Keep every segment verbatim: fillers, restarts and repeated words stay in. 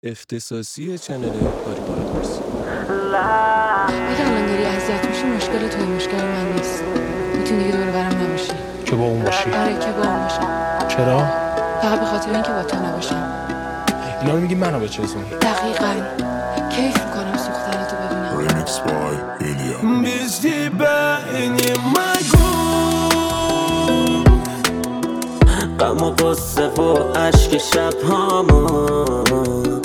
اختصاصی چنل باری پارادوکس. اگه الان داری اذیت میشی مشکل توی، مشکل من نیست. میتونی دیگه دور برم نباشی. که با اون باشی؟ آره که با اون باشم. چرا؟ فقط به خاطر اینکه با تو نباشم. یعنی میگی منو بچسونی؟ دقیقاً کیف میکنم سوختنتو ببینم. Remix by Ilya. Без тебя не могу. غم و قصه و عشق شب هامون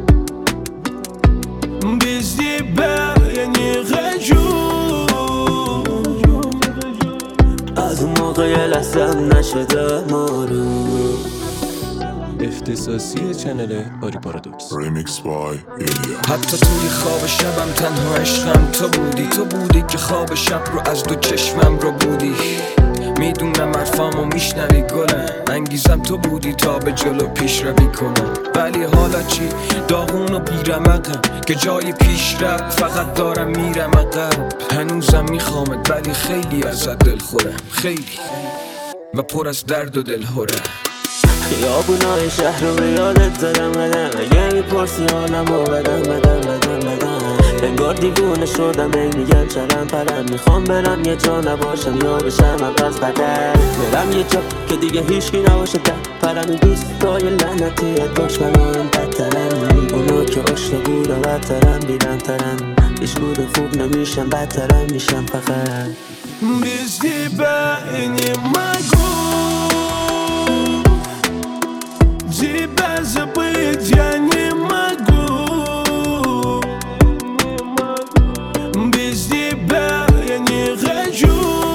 Без тебя я не хочу. از اون موقع یه لحظم نشده مارو. اختصاصی چنل باری پارادوکس. Remix by Ilya. حتی توی خواب شبم تنها عشقم تو بودی. تو بودی که خواب شب رو از دو چشمم رو بودی. میدونم حرفامو میشنوی گلم، انگیزم تو بودی تا به جلو پیش روی کنم. ولی حالا چی؟ داغون و بیرمقم که جای پیش رفت فقط دارم میرم عقب. هنوزم میخوامت ولی خیلی ازت دل خورم، خیلی و پر از درد و دل هورم. خیابونای شهر رو به یادت دارم بدم. اگه میپرسی حالمو بدم بدم بدم بدم. انگار دیوونه شدم ای میگم چرم پرم. میخوام برم یه جا نباشم یا بشم عوض بدل. برم یه جا که دیگه هیچکی نباشه در پرم. این دوستای لعنتی دشمنان بدترن. اونا که عشق بود و بدترن بیرمترن. هیچ گود خوب نمیشم بدترم میشم فقط. Без тебя я не могу. Тебя забыть я не могу. Без тебя я не хочу.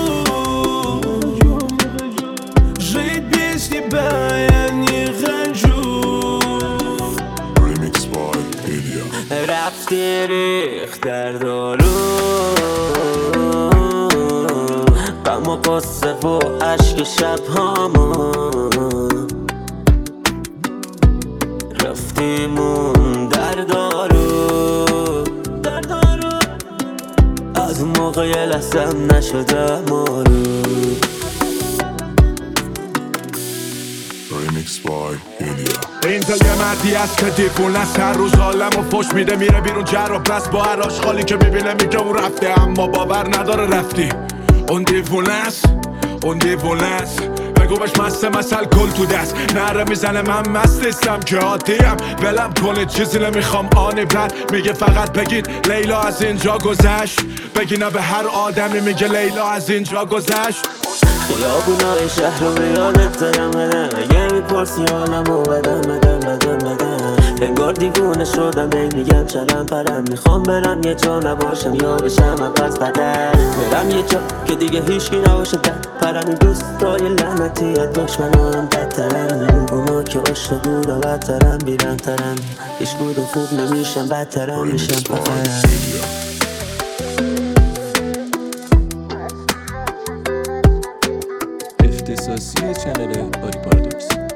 Жить без тебя я не хочу. Remix by Ilya. رفتی ریخت در دارو. غم و قصه و عشق شب هامون رفتیمون در دارو در دارو. از اون موقع یه لحظم نشده مارو. Remix by Ilya. این تا یه مردی هست که دیوونه است، هر روز عالم و فش میده میره بیرون جر و بس. با هر آشغالی که میبینه میگه اون رفته، اما باور نداره رفتی. اون دیوونه است، اون دیوونه است. بگو بهش مست مثل گل تو دست نره میزنه من مست نیستم که عادیم. بلم کنید چیزی نمیخوام آنی بعد میگه فقط بگید لیلا از اینجا گذشت. بگی نه به هر آدمی میگه لیلا از اینجا گذشت. خیابونای شهر رو به یادت دارم بدم. اگه میپرسی حالمو بدم بدم بدم بدم. انگار دیوونه شدم ای میگم چرم پرم. میخوام برم یه جا نباشم یا بشم عوض بدل. برم یه جا که دیگه هیچکی نباشه در پرم. این دوستای لعنتی دشمنان بدترن. اونا که عشق بود و بدترن بیرمترن. هیچ گود خوب نمیشم بدترم میشم Remix by فقط. Ilya. اختصاصی چنل باری پارادوکس.